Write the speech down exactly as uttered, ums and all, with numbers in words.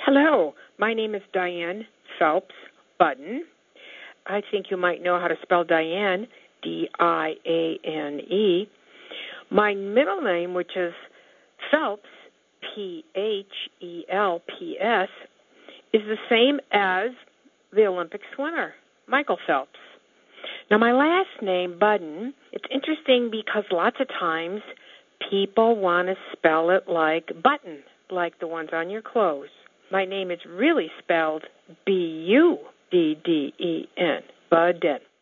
Hello, my name is Diane Phelps Budden. I think you might know how to spell Diane, D I A N E. My middle name, which is Phelps, P H E L P S, is the same as the Olympic swimmer, Michael Phelps. Now, my last name, Budden, it's interesting because lots of times people want to spell it like button, like the ones on your clothes. My name is really spelled B U D D E N, Budden.